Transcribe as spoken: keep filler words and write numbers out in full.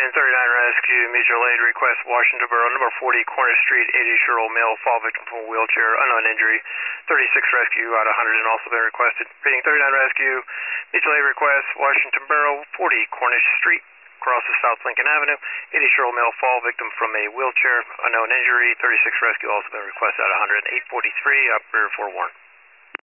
Rating thirty-nine Rescue, mutual aid request, Washington Borough, number forty, Cornish Street, eighty-year-old male, fall victim from a wheelchair, unknown injury. thirty-six Rescue out of one hundred and also been requested. Rating thirty-nine Rescue, mutual aid request, Washington Borough, forty, Cornish Street, crosses South Lincoln Avenue, eighty-year-old male, fall victim from a wheelchair, unknown injury. thirty-six Rescue also been requested out of one hundred. eight forty-three, operator four one.